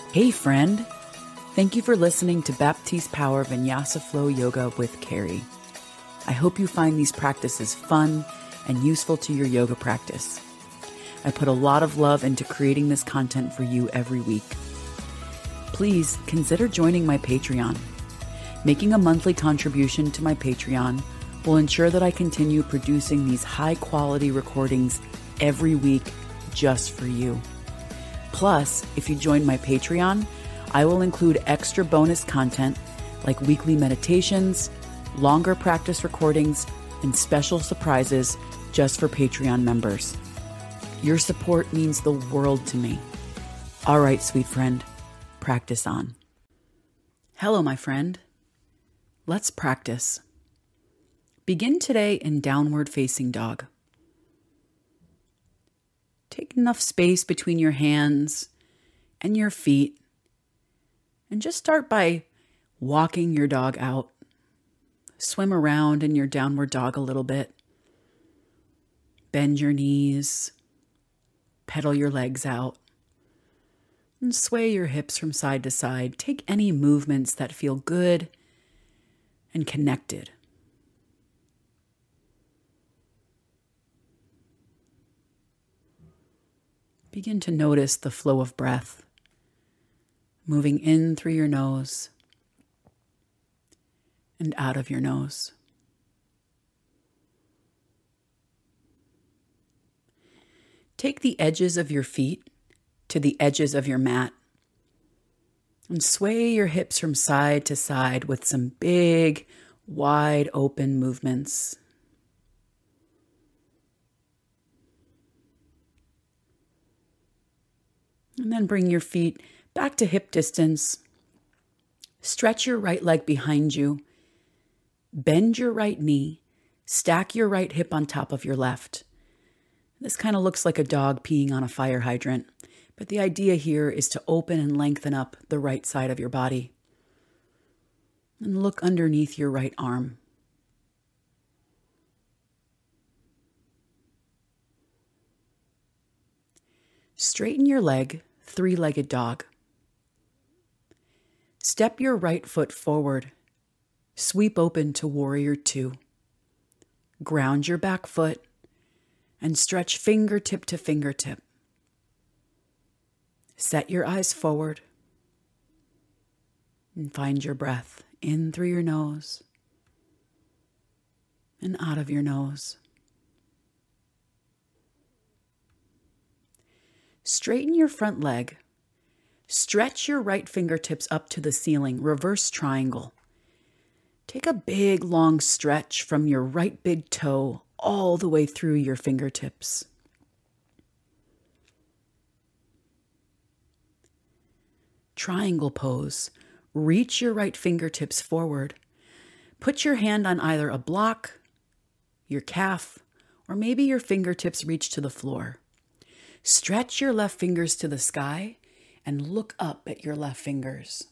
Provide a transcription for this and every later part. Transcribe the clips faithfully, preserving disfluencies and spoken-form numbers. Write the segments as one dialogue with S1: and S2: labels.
S1: Hey friend, thank you for listening to Baptiste Power Vinyasa Flow Yoga with Carrie. I hope you find these practices fun and useful to your yoga practice. I put a lot of love into creating this content for you every week. Please consider joining my Patreon. Making a monthly contribution to my Patreon will ensure that I continue producing these high-quality recordings every week just for you. Plus, if you join my Patreon, I will include extra bonus content like weekly meditations, longer practice recordings, and special surprises just for Patreon members. Your support means the world to me. All right, sweet friend, practice on. Hello, my friend. Let's practice. Begin today in downward facing dog. Take enough space between your hands and your feet, and just start by walking your dog out. Swim around in your downward dog a little bit. Bend your knees, pedal your legs out, and sway your hips from side to side. Take any movements that feel good and connected. Begin to notice the flow of breath, moving in through your nose and out of your nose. Take the edges of your feet to the edges of your mat and sway your hips from side to side with some big, wide open movements. And then bring your feet back to hip distance. Stretch your right leg behind you. Bend your right knee. Stack your right hip on top of your left. This kind of looks like a dog peeing on a fire hydrant, but the idea here is to open and lengthen up the right side of your body. And look underneath your right arm. Straighten your leg, three-legged dog. Step your right foot forward. Sweep open to warrior two. Ground your back foot and stretch fingertip to fingertip. Set your eyes forward and find your breath in through your nose and out of your nose. Straighten your front leg. Stretch your right fingertips up to the ceiling, reverse triangle. Take a big, long stretch from your right big toe all the way through your fingertips. Triangle pose. Reach your right fingertips forward. Put your hand on either a block, your calf, or maybe your fingertips reach to the floor. Stretch your left fingers to the sky and look up at your left fingers.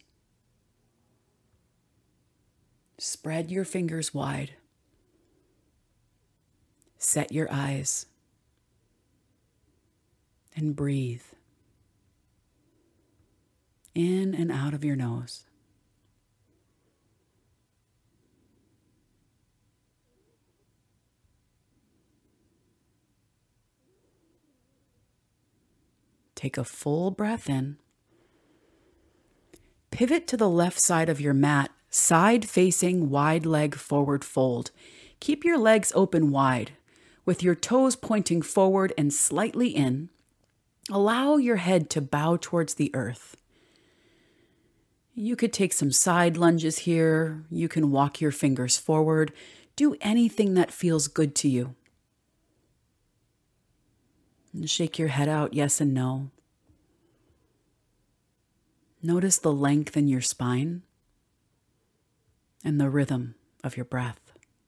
S1: Spread your fingers wide. Set your eyes and breathe in and out of your nose. Take a full breath in. Pivot to the left side of your mat, side-facing wide leg forward fold. Keep your legs open wide, with your toes pointing forward and slightly in. Allow your head to bow towards the earth. You could take some side lunges here. You can walk your fingers forward. Do anything that feels good to you. And shake your head out, yes and no. Notice the length in your spine and the rhythm of your breath.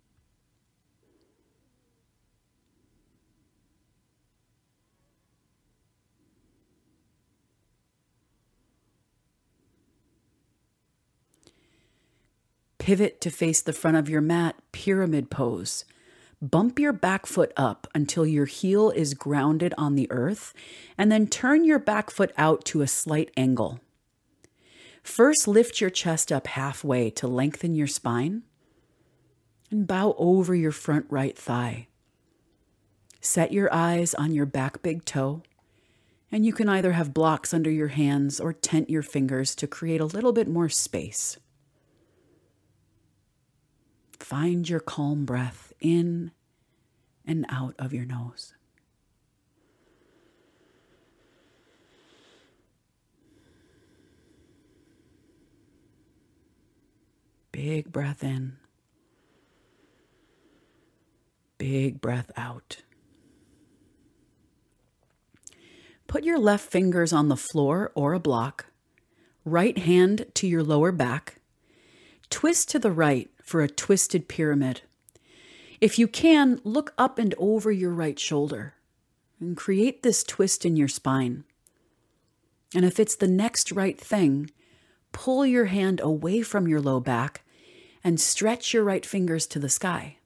S1: Pivot to face the front of your mat, pyramid pose. Bump your back foot up until your heel is grounded on the earth, and then turn your back foot out to a slight angle. First, lift your chest up halfway to lengthen your spine and bow over your front right thigh. Set your eyes on your back big toe, and you can either have blocks under your hands or tent your fingers to create a little bit more space. Find your calm breath in and out of your nose. Big breath in. Big breath out. Put your left fingers on the floor or a block, right hand to your lower back. Twist to the right for a twisted pyramid. If you can, look up and over your right shoulder and create this twist in your spine. And if it's the next right thing, pull your hand away from your low back and stretch your right fingers to the sky.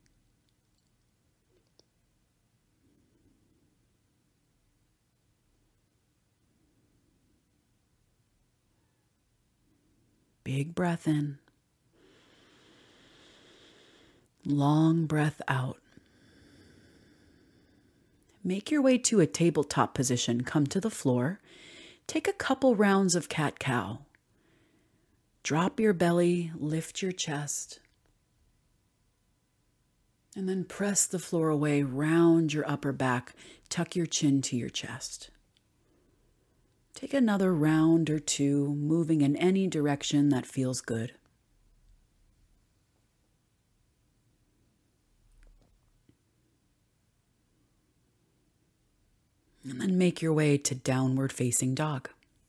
S1: Big breath in. Long breath out. Make your way to a tabletop position. Come to the floor. Take a couple rounds of cat-cow. Drop your belly, lift your chest, and then press the floor away, round your upper back, tuck your chin to your chest. Take another round or two, moving in any direction that feels good. And then make your way to downward facing dog.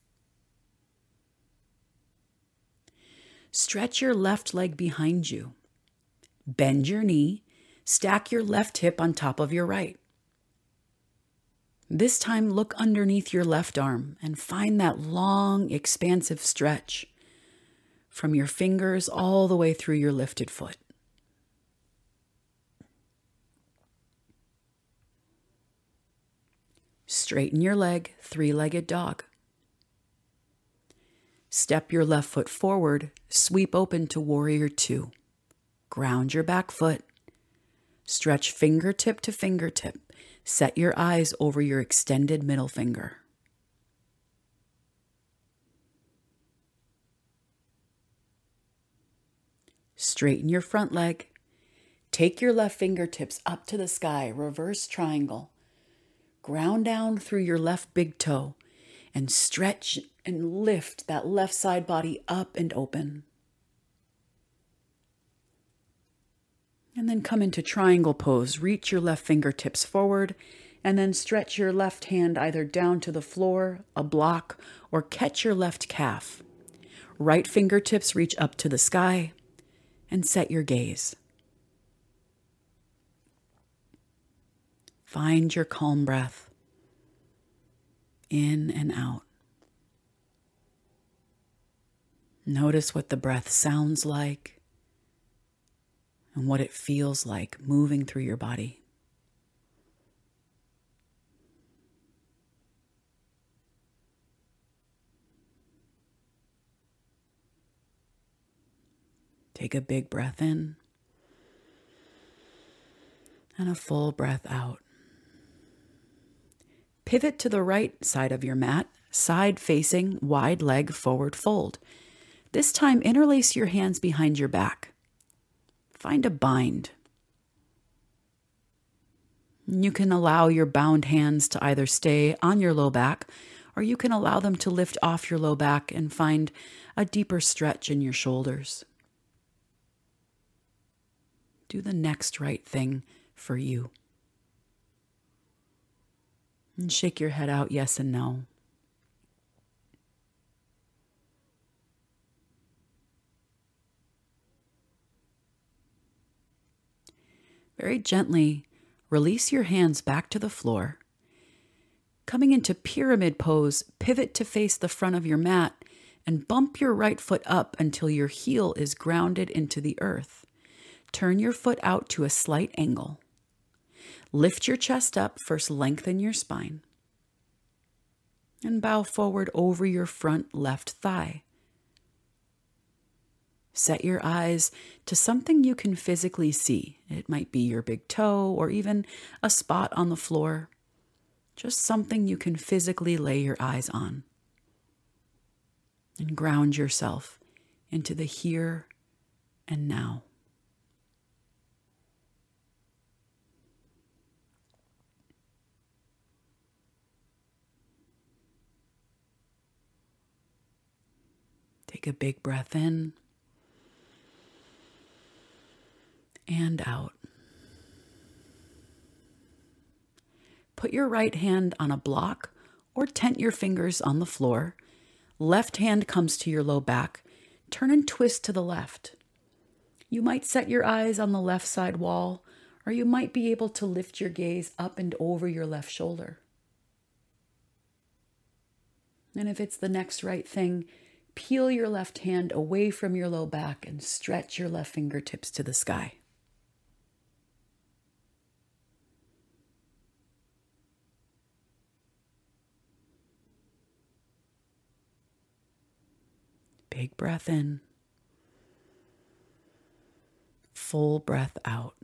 S1: Stretch your left leg behind you. Bend your knee. Stack your left hip on top of your right. This time, look underneath your left arm and find that long, expansive stretch from your fingers all the way through your lifted foot. Straighten your leg, three-legged dog. Step your left foot forward, sweep open to warrior two. Ground your back foot. Stretch fingertip to fingertip. Set your eyes over your extended middle finger. Straighten your front leg. Take your left fingertips up to the sky, reverse triangle. Ground down through your left big toe and stretch and lift that left side body up and open. And then come into triangle pose. Reach your left fingertips forward and then stretch your left hand either down to the floor, a block, or catch your left calf. Right fingertips reach up to the sky and set your gaze. Find your calm breath in and out. Notice what the breath sounds like and what it feels like moving through your body. Take a big breath in and a full breath out. Pivot to the right side of your mat, side facing, wide leg forward fold. This time, interlace your hands behind your back. Find a bind. You can allow your bound hands to either stay on your low back, or you can allow them to lift off your low back and find a deeper stretch in your shoulders. Do the next right thing for you. And shake your head out yes and no. Very gently release your hands back to the floor. Coming into pyramid pose, pivot to face the front of your mat and bump your right foot up until your heel is grounded into the earth. Turn your foot out to a slight angle. Lift your chest up, first lengthen your spine. And bow forward over your front left thigh. Set your eyes to something you can physically see. It might be your big toe or even a spot on the floor. Just something you can physically lay your eyes on. And ground yourself into the here and now. Take a big breath in and out. Put your right hand on a block or tent your fingers on the floor. Left hand comes to your low back. Turn and twist to the left. You might set your eyes on the left side wall, or you might be able to lift your gaze up and over your left shoulder. And if it's the next right thing, peel your left hand away from your low back and stretch your left fingertips to the sky. Big breath in. Full breath out.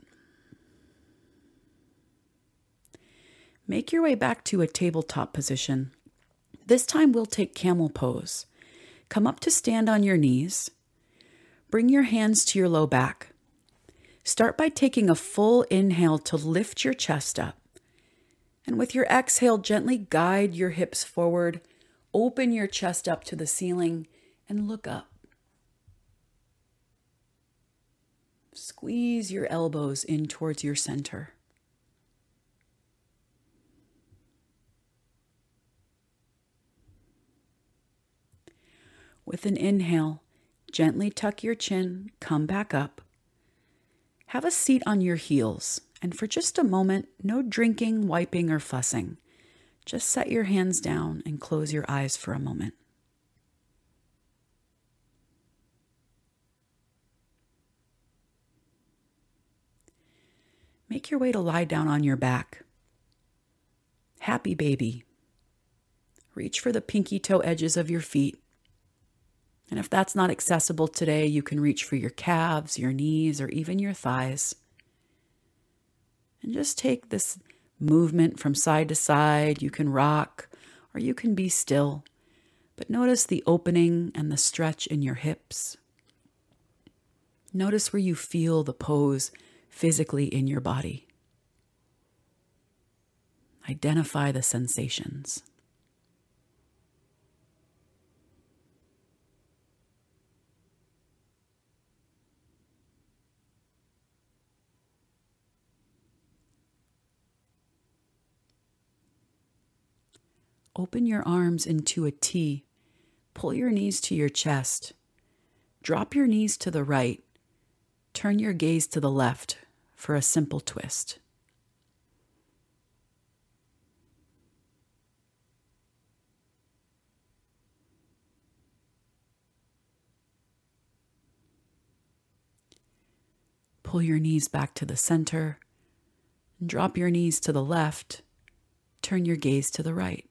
S1: Make your way back to a tabletop position. This time we'll take camel pose. Come up to stand on your knees. Bring your hands to your low back. Start by taking a full inhale to lift your chest up. And with your exhale, gently guide your hips forward. Open your chest up to the ceiling and look up. Squeeze your elbows in towards your center. With an inhale, gently tuck your chin, come back up. Have a seat on your heels, and for just a moment, no drinking, wiping, or fussing. Just set your hands down and close your eyes for a moment. Make your way to lie down on your back. Happy baby. Reach for the pinky toe edges of your feet. And if that's not accessible today, you can reach for your calves, your knees, or even your thighs. And just take this movement from side to side. You can rock or you can be still, but notice the opening and the stretch in your hips. Notice where you feel the pose physically in your body. Identify the sensations. Open your arms into a T. Pull your knees to your chest. Drop your knees to the right. Turn your gaze to the left for a simple twist. Pull your knees back to the center. Drop your knees to the left. Turn your gaze to the right.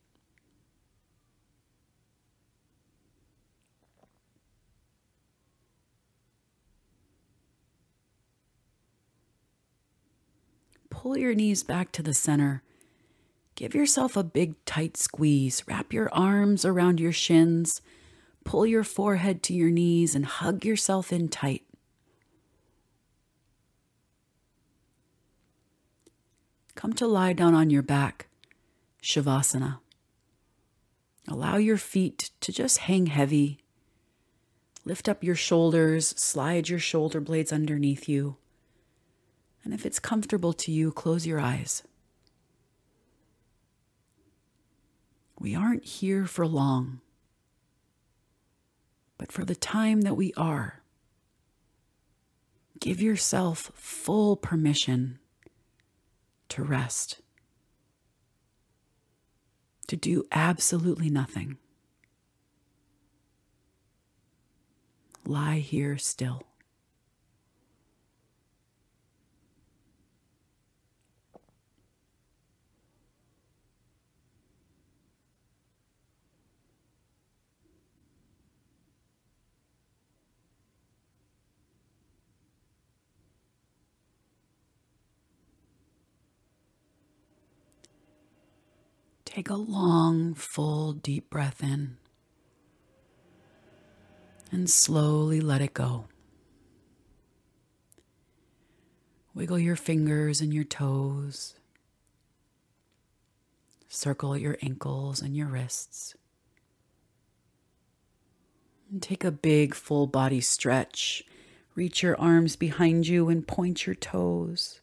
S1: Pull your knees back to the center. Give yourself a big tight squeeze. Wrap your arms around your shins. Pull your forehead to your knees and hug yourself in tight. Come to lie down on your back, Shavasana. Allow your feet to just hang heavy. Lift up your shoulders, slide your shoulder blades underneath you. And if it's comfortable to you, close your eyes. We aren't here for long, but for the time that we are, give yourself full permission to rest, to do absolutely nothing. Lie here still. Take a long, full, deep breath in and slowly let it go. Wiggle your fingers and your toes. Circle your ankles and your wrists. And take a big full body stretch. Reach your arms behind you and point your toes.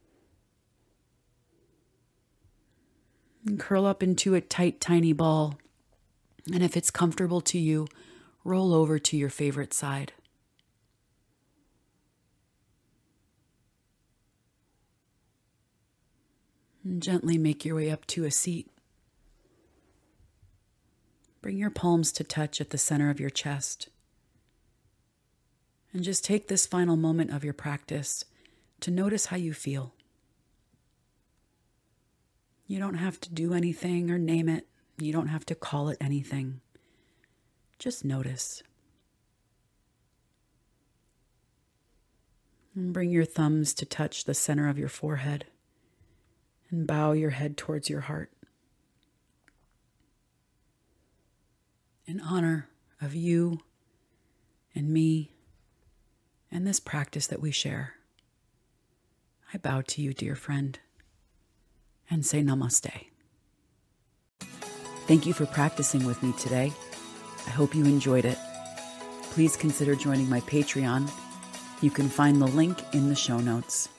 S1: And curl up into a tight, tiny ball. And if it's comfortable to you, roll over to your favorite side. And gently make your way up to a seat. Bring your palms to touch at the center of your chest. And just take this final moment of your practice to notice how you feel. You don't have to do anything or name it. You don't have to call it anything. Just notice. And bring your thumbs to touch the center of your forehead and bow your head towards your heart. In honor of you and me and this practice that we share, I bow to you, dear friend, and say namaste. Thank you for practicing with me today. I hope you enjoyed it. Please consider joining my Patreon. You can find the link in the show notes.